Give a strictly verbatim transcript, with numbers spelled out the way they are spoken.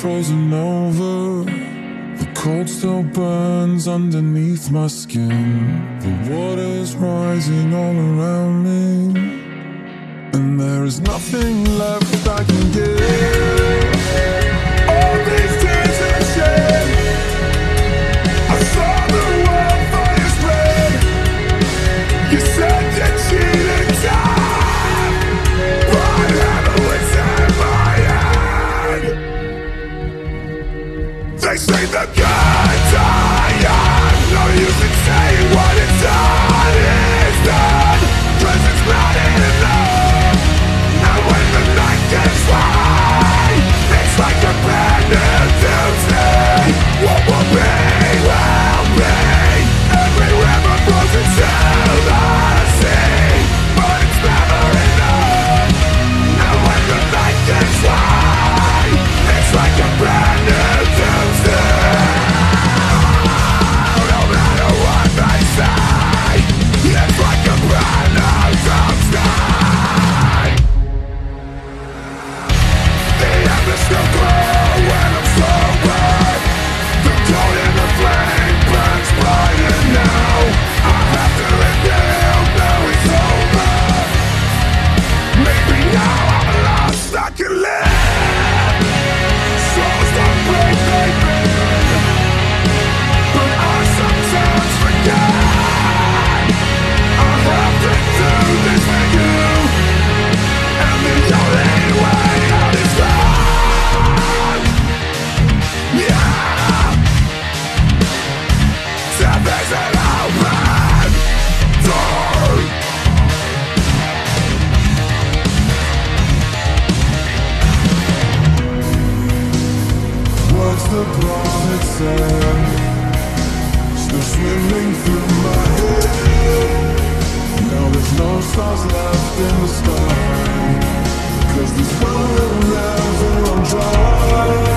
frozen over. The cold still burns underneath my skin. The water's rising all around me, and there is nothing left I can give. All these tears and shame, I saw the world for your spray. You said you cheated time, but heaven was in my hand. They say the good die, no use in saying what it's done is done, 'cause it's not enough. And when the night gets light, it's like a brand new Tuesday. What will be, will be. Every river flows into the sea, but it's never enough. And when the night gets light, it's like a brand new Tuesday. No matter what they say, it's like a brand new Tuesday. The embers still glow when I'm sober. The cold in the flame burns brighter now. I have to reveal, now it's over. Maybe now I'm lost, I can live. Souls don't break, they bend, but I sometimes forget. I have to do this for you, and the only way out is run. Yeah, death is an open door. What's the prophet said, still swimming through my head. Now there's no stars left in the sky, 'cause this well will never run dry.